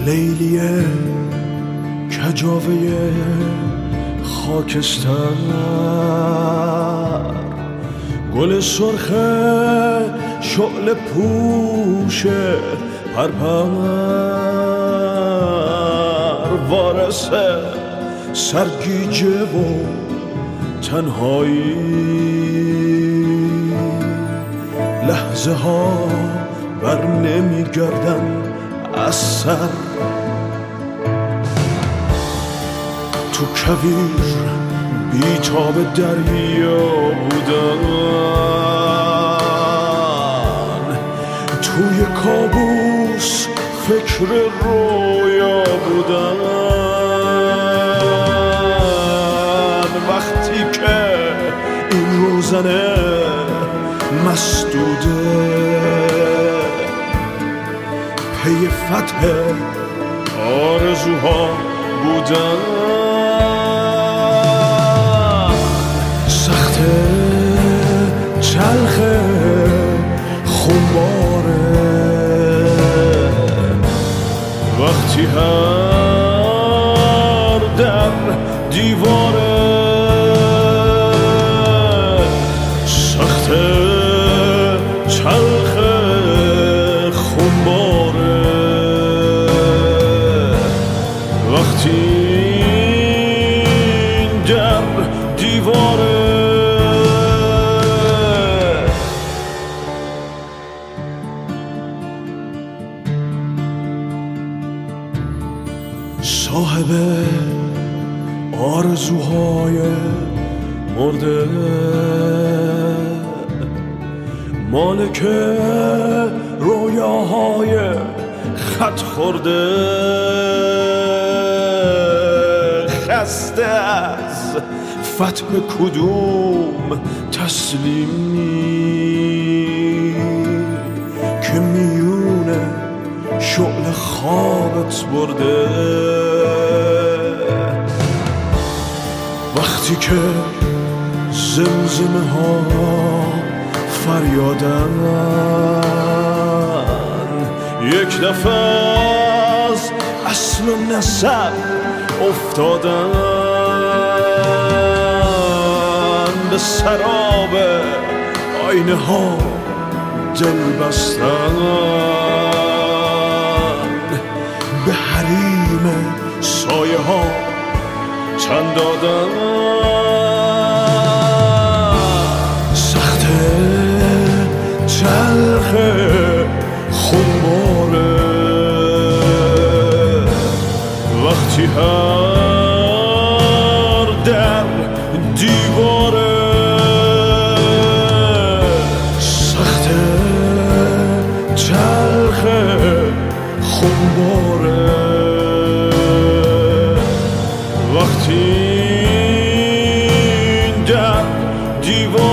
لیلیه کجاوه خاکستر، گل سرخ شعله پوش پرپر، وارث سرگیجه و تنهایی، لحظه ها بر نمی گردن از سر، تو کویر بیتاب دریا بودن، توی کابوس فکر رویا بودن، وقتی که این روزنه مسدوده پی فتح آرزوها بودن، سخته چلخه خونباره وقتی هر در دیواره، سخته چلخه خونباره وقتی این در دیواره. صاحب آرزوهای مرده، مالک رویاهای خط خورده، خسته از فتح کدوم تسلیمی که میونه شعله خوابت برده، وقتی که زمزمه ها فریادن، یک دفعه از اصل و نسب افتادن، به سراب آینه ها دل بستن، به حریم سایه ها تن دادن، سخته چلخه خونباره وقتی هر در دیواره، سخته چلخه خونباره وقتی این در دیواره.